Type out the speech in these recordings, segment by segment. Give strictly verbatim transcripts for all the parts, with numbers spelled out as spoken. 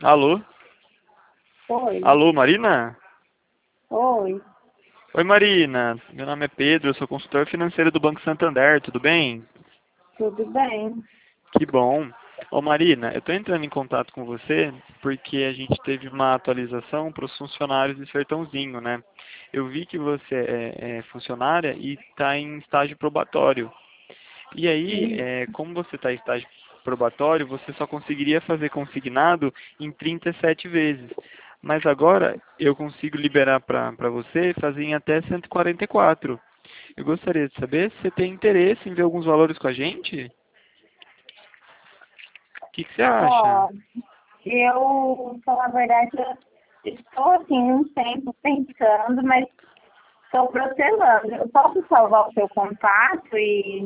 Alô? Oi, Alô, Marina? oi, Oi, Marina. Meu nome é Pedro, eu sou consultor financeiro do Banco Santander, tudo bem? tudo bem? Que bom. Ô, Marina, eu estou entrando em contato com você porque a gente teve uma atualização para os funcionários de Sertãozinho, né? Eu vi que você é, é funcionária e está em estágio probatório. E aí, Hum, é, como você está em estágio probatório, você só conseguiria fazer consignado em trinta e sete vezes. Mas agora eu consigo liberar para você fazer em até cento e quarenta e quatro. Eu gostaria de saber se você tem interesse em ver alguns valores com a gente? O que, que você acha? Ó, eu, falar a verdade, eu estou assim um tempo pensando, mas estou protelando. Eu posso salvar o seu contato e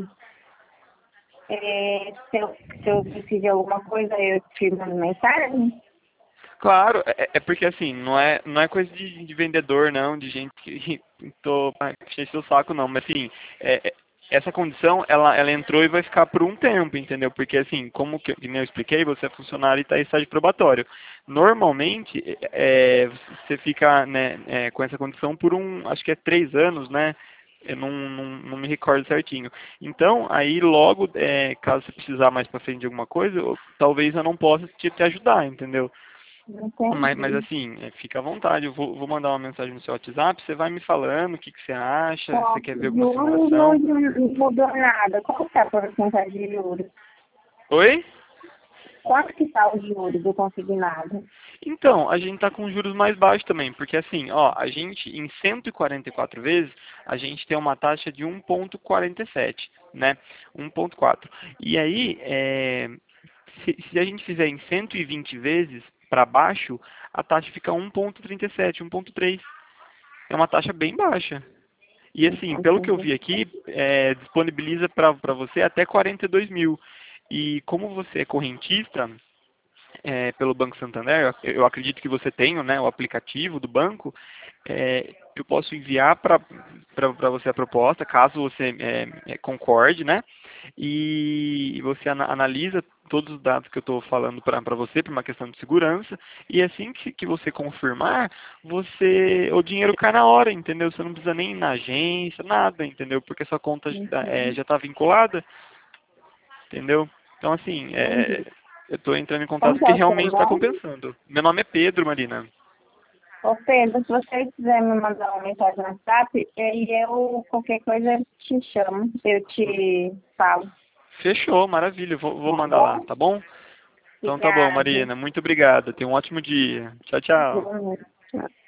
é, se, eu, se eu decidir alguma coisa, eu te mando mensagem? Claro, é, é porque assim, não é, não é coisa de, de vendedor, não, de gente que tô enchendo o saco, não, mas assim, é, é- essa condição, ela, ela entrou e vai ficar por um tempo, entendeu? Porque assim, como que, que nem eu expliquei, você é funcionário e está em estágio probatório. Normalmente, é, você fica, né, é, com essa condição por um, acho que é três anos, né? Eu não, não, não me recordo certinho. Então, aí logo, é, caso você precisar mais para frente de alguma coisa, eu- talvez eu não possa te, te ajudar, entendeu? Mas, mas Entendi. assim, é, fica à vontade. Eu vou, vou mandar uma mensagem no seu WhatsApp. Você vai me falando o que, que você acha. Ó, Você quer ver alguma juros não simulação? não mudou nada. Qual que é a porcentagem de juros? Oi? Quanto que está o juros do consignado? Então, a gente está com juros mais baixos também. Porque assim, ó, a gente em cento e quarenta e quatro vezes, a gente tem uma taxa de um vírgula quarenta e sete, né? um vírgula quatro. E aí, é, se, se a gente fizer em cento e vinte vezes para baixo, a taxa fica um vírgula trinta e sete, um vírgula três. É uma taxa bem baixa. E assim, pelo que eu vi Entendi. aqui, é, disponibiliza para você até quarenta e dois mil. E como você é correntista é, pelo Banco Santander, eu eu acredito que você tenha, né, o aplicativo do banco, é, eu posso enviar para você a proposta, caso você é, é, concorde, né? E você ana- analisa todos os dados que eu estou falando para você, por uma questão de segurança, e assim que, que você confirmar, você o dinheiro cai na hora, entendeu? Você não precisa nem ir na agência, nada, entendeu? Porque sua conta é, Uhum. já está vinculada, entendeu? Então, assim, é, Entendi. eu estou entrando em contato Como que é porque o seu realmente está nome? compensando. Meu nome é Pedro, Marina. Ô Pedro, se você quiser me mandar uma mensagem no WhatsApp, aí eu, qualquer coisa, eu te chamo, eu te falo, Fechou, maravilha. Vou, vou tá mandar lá, bom? tá bom? Então tá bom, Obrigada. Marina. Muito obrigado. Tenha um ótimo dia. Tchau, tchau. Boa noite.